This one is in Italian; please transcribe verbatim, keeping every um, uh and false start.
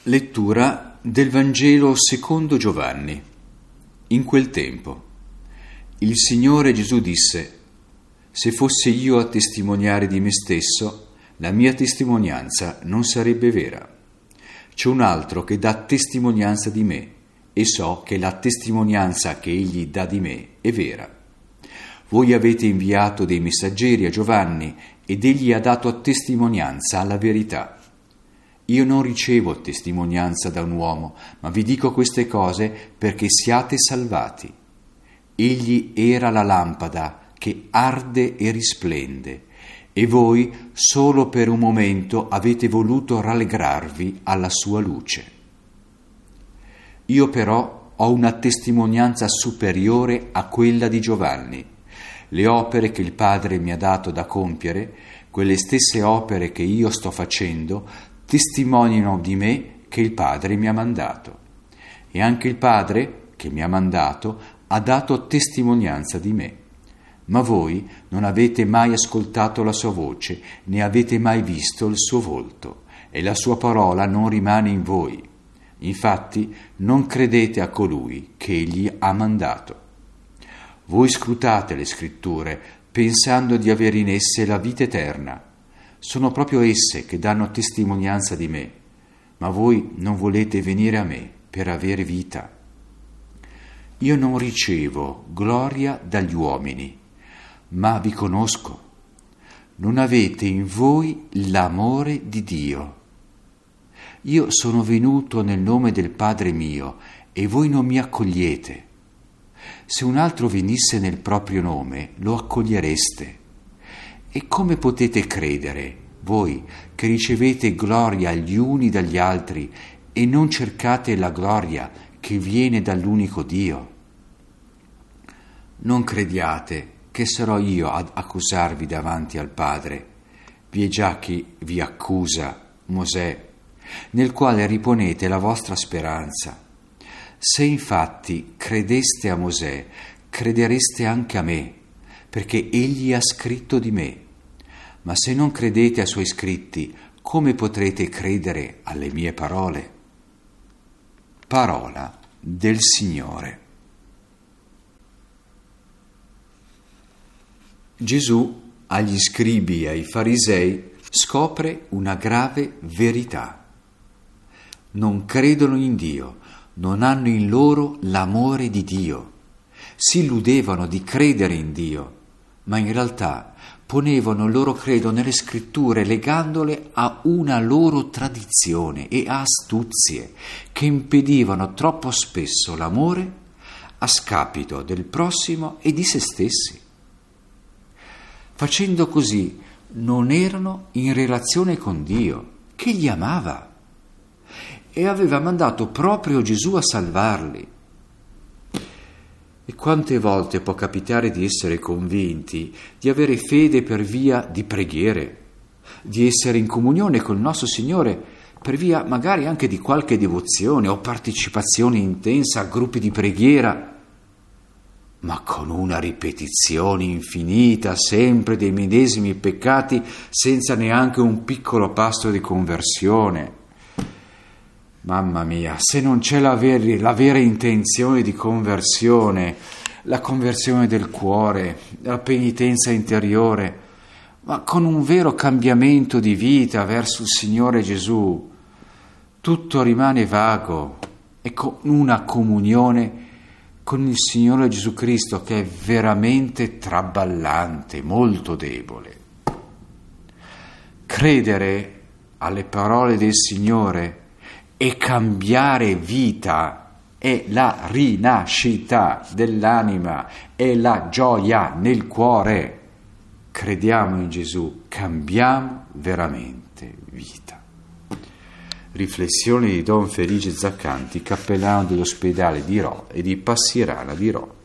Lettura del Vangelo secondo Giovanni. In quel tempo, il Signore Gesù disse: «Se fossi io a testimoniare di me stesso, la mia testimonianza non sarebbe vera. C'è un altro che dà testimonianza di me, e so che la testimonianza che egli dà di me è vera. Voi avete inviato dei messaggeri a Giovanni, ed egli ha dato testimonianza alla verità. Io non ricevo testimonianza da un uomo, ma vi dico queste cose perché siate salvati. Egli era la lampada che arde e risplende, e voi solo per un momento avete voluto rallegrarvi alla sua luce. Io però ho una testimonianza superiore a quella di Giovanni. Le opere che il Padre mi ha dato da compiere, quelle stesse opere che io sto facendo, testimoniano di me che il Padre mi ha mandato. E anche il Padre, che mi ha mandato, ha dato testimonianza di me. Ma voi non avete mai ascoltato la sua voce, né avete mai visto il suo volto, e la sua parola non rimane in voi. Infatti non credete a colui che egli ha mandato. Voi scrutate le scritture, pensando di avere in esse la vita eterna. Sono proprio esse che danno testimonianza di me, ma voi non volete venire a me per avere vita. Io non ricevo gloria dagli uomini, ma vi conosco. Non avete in voi l'amore di Dio. Io sono venuto nel nome del Padre mio e voi non mi accogliete. Se un altro venisse nel proprio nome, lo accogliereste. E come potete credere, voi che ricevete gloria gli uni dagli altri e non cercate la gloria che viene dall'unico Dio? Non crediate che sarò io ad accusarvi davanti al Padre. Vi è già chi vi accusa, Mosè, nel quale riponete la vostra speranza. Se infatti credeste a Mosè, credereste anche a me, perché egli ha scritto di me. Ma se non credete ai suoi scritti, come potrete credere alle mie parole? Parola del Signore. Gesù agli scribi e ai farisei scopre una grave verità. Non credono in Dio, non hanno in loro l'amore di Dio. Si illudevano di credere in Dio, ma in realtà ponevano il loro credo nelle scritture legandole a una loro tradizione e a astuzie che impedivano troppo spesso l'amore a scapito del prossimo e di se stessi. Facendo così non erano in relazione con Dio, che li amava e aveva mandato proprio Gesù a salvarli. E quante volte può capitare di essere convinti, di avere fede per via di preghiere, di essere in comunione col nostro Signore per via magari anche di qualche devozione o partecipazione intensa a gruppi di preghiera, ma con una ripetizione infinita sempre dei medesimi peccati senza neanche un piccolo passo di conversione. Mamma mia, se non c'è la vera, la vera intenzione di conversione, la conversione del cuore, la penitenza interiore, ma con un vero cambiamento di vita verso il Signore Gesù, tutto rimane vago e con una comunione con il Signore Gesù Cristo che è veramente traballante, molto debole. Credere alle parole del Signore e cambiare vita è la rinascita dell'anima, è la gioia nel cuore. Crediamo in Gesù, cambiamo veramente vita. Riflessioni di Don Felice Zaccanti, cappellano dell'ospedale di Rho e di Passirana di Rho.